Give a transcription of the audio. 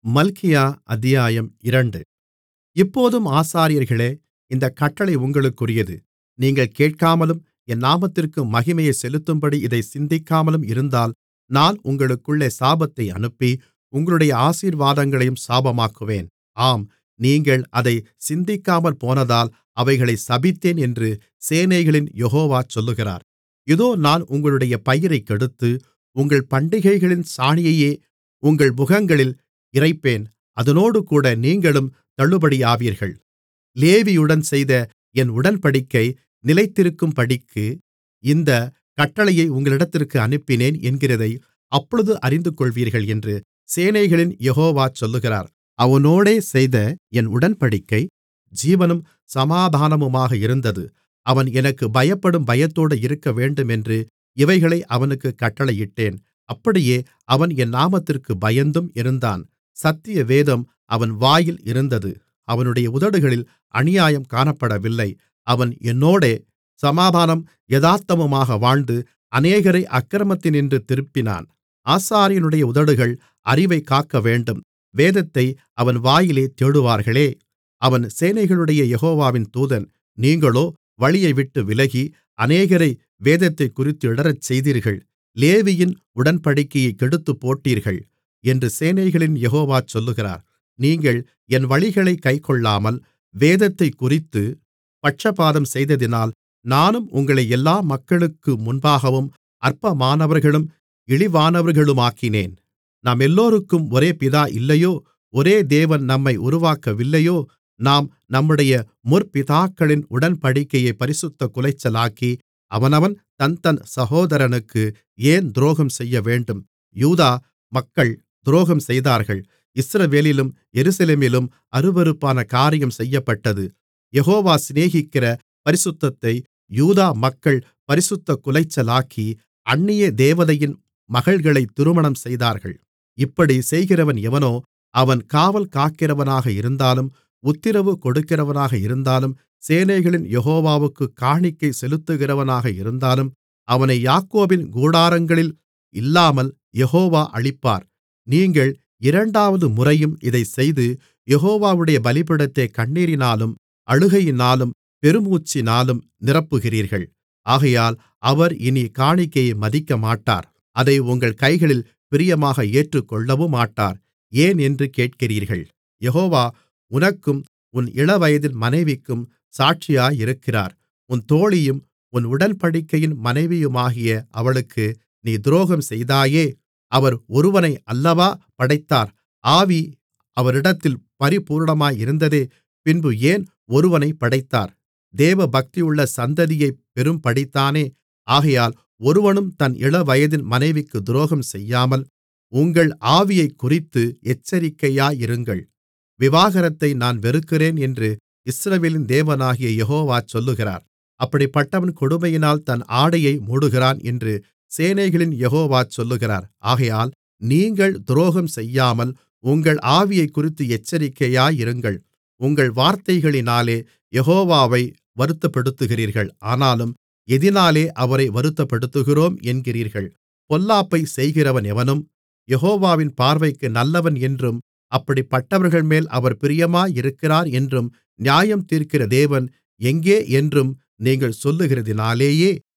மல்கியா அத்தியாயம் 2. இப்போதும் ஆசாரியர்களே, இந்தக் கட்டளை உங்களுக்குரியது. நீங்கள் கேட்காமலும் என் நாமத்திற்கு மகிமையைச் செலுத்தும்படி இதைச் சிந்திக்காமலும் இருந்தால், நான் உங்களுக்குள்ளே சாபத்தை அனுப்பி உங்களுடைய ஆசீர்வாதங்களையும் சாபமாக்குவேன். ஆம், நீங்கள் அதைச் சிந்திக்காமல் போனதால் அவைகளைச் சபித்தேன் என்று சேனைகளின் யெகோவா சொல்லுகிறார். இதோ நான் உங்களுடைய பயிரைக் கெடுத்து, உங்கள் பண்டிகைகளின் சாணியையே உங்கள் முகங்களில் இறைப்பேன். அதனோடுகூட நீங்களும் தள்ளுபடியாவீர்கள். லேவியுடன் செய்த என் உடன்படிக்கை நிலைத்திருக்கும்படிக்கு இந்தக் கட்டளையை உங்களிடத்திற்கு அனுப்பினேன் என்கிறதை அப்பொழுது அறிந்துகொள்வீர்கள் என்று சேனைகளின் யெகோவா சொல்லுகிறார். அவனோடே செய்த என் உடன்படிக்கை ஜீவனும் சமாதானமுமாக இருந்தது. அவன் எனக்குப் பயப்படும் பயத்தோடு இருக்கவேண்டுமென்று இவைகளை அவனுக்குக் கட்டளையிட்டேன். அப்படியே அவன் என் நாமத்திற்குப் பயந்தும் இருந்தான். சத்திய வேதம் அவன் வாயில் இருந்தது. அவனுடைய உதடுகளில் அநியாயம் காணப்படவில்லை. அவன் என்னோடே சமாதானமும் யதார்த்தமுமாக வாழ்ந்து அநேகரை அக்கிரமத்தினின்று திருப்பினான். ஆசாரியனுடைய உதடுகள் அறிவைக் காக்கவேண்டும். வேதத்தை அவன் வாயிலே தேடுவார்களே. அவன் சேனைகளுடைய யெகோவாவின் தூதன். நீங்களோ வழியைவிட்டு விலகி அநேகரை வேதத்தைக்குறித்து இடறச் செய்தீர்கள். லேவியின் உடன்படிக்கையைக் கெடுத்துப்போட்டீர்கள் என்று சேனைகளின் யெகோவா சொல்லுகிறார். நீங்கள் என் வழிகளைக் கைக்கொள்ளாமல் வேதத்தைக்குறித்துப் பட்சபாதம் செய்ததினால் நானும் உங்களை எல்லா மக்களுக்கு முன்பாகவும் அற்பமானவர்களும் இழிவானவர்களுமாக்கினேன். நம்மெல்லோருக்கும் ஒரே பிதா இல்லையோ? ஒரே தேவன் நம்மை உருவாக்கவில்லையோ? நாம் நம்முடைய முற்பிதாக்களின் உடன்படிக்கையைப் பரிசுத்தக் குலைச்சலாக்கி அவனவன் தன்தன் சகோதரனுக்கு ஏன் துரோகம் செய்யவேண்டும்? யூதா மக்கள் துரோகம் செய்தார்கள். இஸ்ரவேலிலும் எருசலேமிலும் அருவருப்பான காரியம் செய்யப்பட்டது. யெகோவா சிநேகிக்கிற பரிசுத்தத்தை யூதா மக்கள் பரிசுத்தக் குலைச்சலாக்கி அந்நிய தேவதையின் மகள்களைத் திருமணம் செய்தார்கள். இப்படிச் செய்கிறவன் எவனோ அவன் காவல் காக்கிறவனாக இருந்தாலும் உத்திரவு கொடுக்கிறவனாக இருந்தாலும் சேனைகளின் யெகோவாவுக்குக் காணிக்கை செலுத்துகிறவனாக இருந்தாலும் அவனை யாக்கோபின் கூடாரங்களில் இல்லாமல் யெகோவா அழிப்பார். நீங்கள் இரண்டாவது முறையும் இதைச் செய்து யெகோவாவுடைய பலிபீடத்தைக் கண்ணீரினாலும் அழுகையினாலும் பெருமூச்சினாலும் நிரப்புகிறீர்கள். ஆகையால் அவர் இனி காணிக்கையை மதிக்கமாட்டார். அதை உங்கள் கைகளில் பிரியமாக ஏற்றுக்கொள்ளவுமாட்டார். ஏன் என்று கேட்கிறீர்கள். யெகோவா உனக்கும் உன் இளவயதின் மனைவிக்கும் சாட்சியாயிருக்கிறார். உன் தோழியும் உன் உடன்படிக்கையின் மனைவியுமாகிய அவளுக்கு நீ துரோகம் செய்தாயே. அவர் ஒருவனை அல்லவா படைத்தார். ஆவி அவரிடத்தில் பரிபூரணமாயிருந்ததே. பின்பு ஏன் ஒருவனைப் படைத்தார்? தேவபக்தியுள்ள சந்ததியைப் பெறும்படித்தானே. ஆகையால் ஒருவனும் தன் இளவயதின் மனைவிக்கு துரோகம் செய்யாமல் உங்கள் ஆவியைக்குறித்து எச்சரிக்கையாயிருங்கள். விவாகரத்தை நான் வெறுக்கிறேன் என்று இஸ்ரவேலின் தேவனாகிய யெகோவா சொல்லுகிறார். அப்படிப்பட்டவன் கொடுமையினால் தன் ஆடையை மூடுகிறான் என்று சேனைகளின் யெகோவா சொல்லுகிறார். ஆகையால் நீங்கள் துரோகம் செய்யாமல் உங்கள் ஆவியைக்குறித்து எச்சரிக்கையாயிருங்கள். உங்கள் வார்த்தைகளினாலே யெகோவாவை வருத்தப்படுத்துகிறீர்கள். ஆனாலும் எதினாலே அவரை வருத்தப்படுத்துகிறோம் என்கிறீர்கள். பொல்லாப்பைச் செய்கிறவன் எவனும் யெகோவாவின் பார்வைக்கு நல்லவன் என்றும் அப்படிப்பட்டவர்கள்மேல் அவர் பிரியமாயிருக்கிறார் என்றும் நியாயம் தீர்க்கிற தேவன் எங்கே என்றும் நீங்கள் சொல்லுகிறதினாலேயே